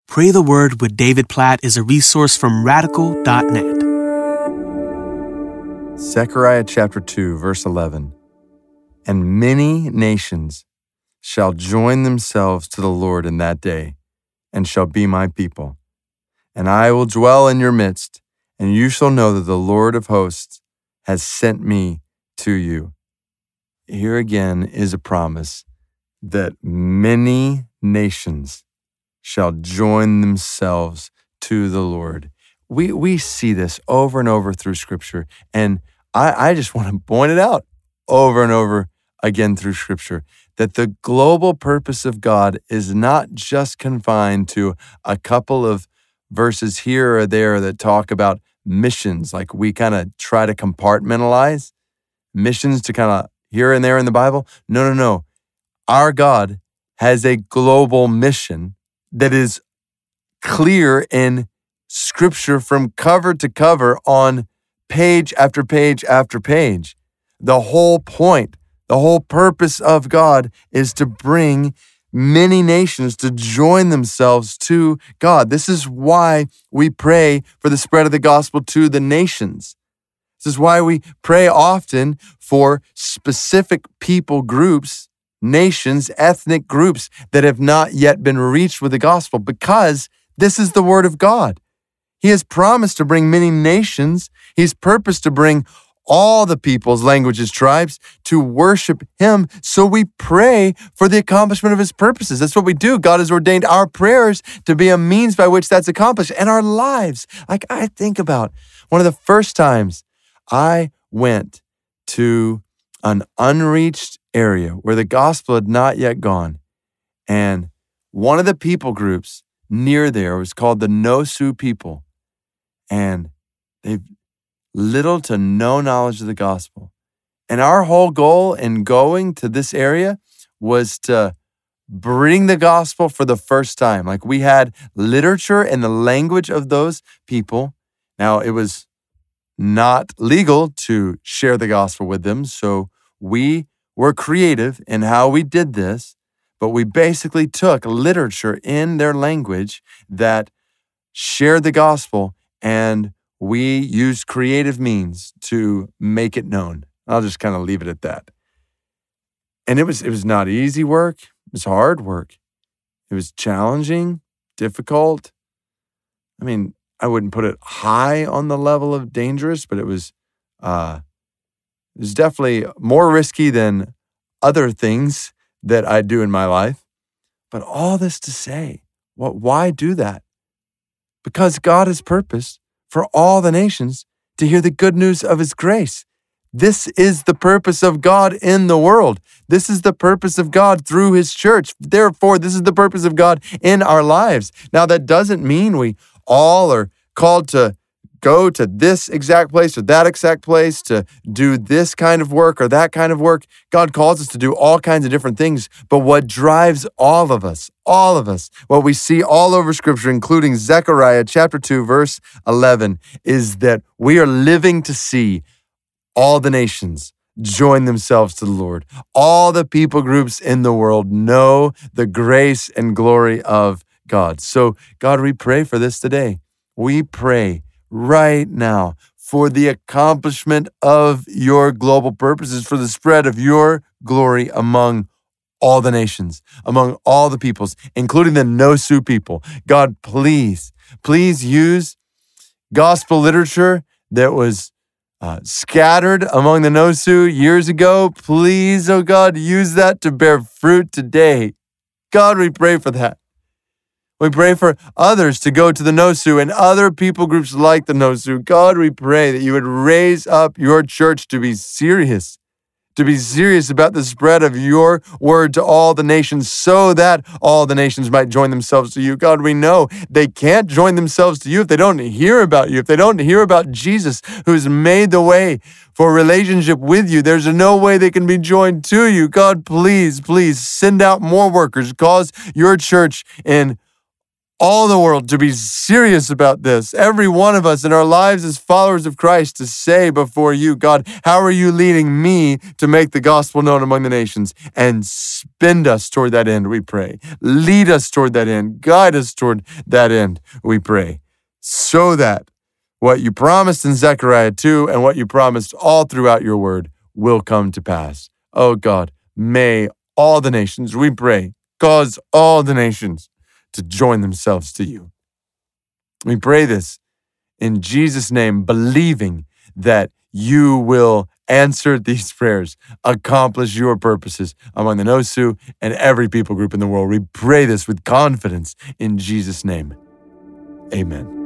Pray the Word with David Platt is a resource from radical.net. Zechariah chapter 2, verse 11. And many nations shall join themselves to the Lord in that day, and shall be my people. And I will dwell in your midst, and you shall know that the Lord of hosts has sent me to you. Here again is a promise that many nations shall join themselves to the Lord. We see this over and over through Scripture, and I just want to point it out over and over again through Scripture, that the global purpose of God is not just confined to a couple of verses here or there that talk about missions, like we kind of try to compartmentalize missions to kind of here and there in the Bible. No. Our God has a global mission that is clear in Scripture from cover to cover on page after page after page. The whole point, the whole purpose of God is to bring many nations to join themselves to God. This is why we pray for the spread of the gospel to the nations. This is why we pray often for specific people groups, nations, ethnic groups that have not yet been reached with the gospel, because this is the word of God. He has promised to bring many nations. He's purposed to bring all the peoples, languages, tribes to worship him. So we pray for the accomplishment of his purposes. That's what we do. God has ordained our prayers to be a means by which that's accomplished, and our lives. Like, I think about one of the first times I went to an unreached area where the gospel had not yet gone. And one of the people groups near there was called the No-Sioux people. And they've little to no knowledge of the gospel. And our whole goal in going to this area was to bring the gospel for the first time. Like, we had literature in the language of those people. Now, it was not legal to share the gospel with them, so we were creative in how we did this, but we basically took literature in their language that shared the gospel, and we used creative means to make it known. I'll just kind of leave it at that. And it was not easy work. It was hard work. It was challenging, difficult. I mean, I wouldn't put it high on the level of dangerous, but it was definitely more risky than other things that I do in my life. But all this to say, why do that? Because God has purposed for all the nations to hear the good news of his grace. This is the purpose of God in the world. This is the purpose of God through his church. Therefore, this is the purpose of God in our lives. Now, that doesn't mean we all are called to go to this exact place or that exact place to do this kind of work or that kind of work. God calls us to do all kinds of different things. But what drives all of us, what we see all over Scripture, including Zechariah chapter 2, verse 11, is that we are living to see all the nations join themselves to the Lord. All the people groups in the world know the grace and glory of God. So, God, we pray for this today. We pray right now for the accomplishment of your global purposes, for the spread of your glory among all the nations, among all the peoples, including the No-Sioux people. God, please use gospel literature that was scattered among the No-Sioux years ago. Please, oh God, use that to bear fruit today. God, we pray for that. We pray for others to go to the No-Sioux and other people groups like the No-Sioux. God, we pray that you would raise up your church to be serious about the spread of your word to all the nations, so that all the nations might join themselves to you. God, we know they can't join themselves to you if they don't hear about you, if they don't hear about Jesus, who's made the way for a relationship with you. There's no way they can be joined to you. God, please send out more workers. Cause your church in all the world to be serious about this. Every one of us in our lives as followers of Christ to say before you, God, how are you leading me to make the gospel known among the nations? And spin us toward that end, we pray. Lead us toward that end. Guide us toward that end, we pray. So that what you promised in Zechariah 2 and what you promised all throughout your word will come to pass. Oh God, may all the nations, we pray, cause all the nations to join themselves to you. We pray this in Jesus' name, believing that you will answer these prayers, accomplish your purposes among the Nosu and every people group in the world. We pray this with confidence in Jesus' name. Amen.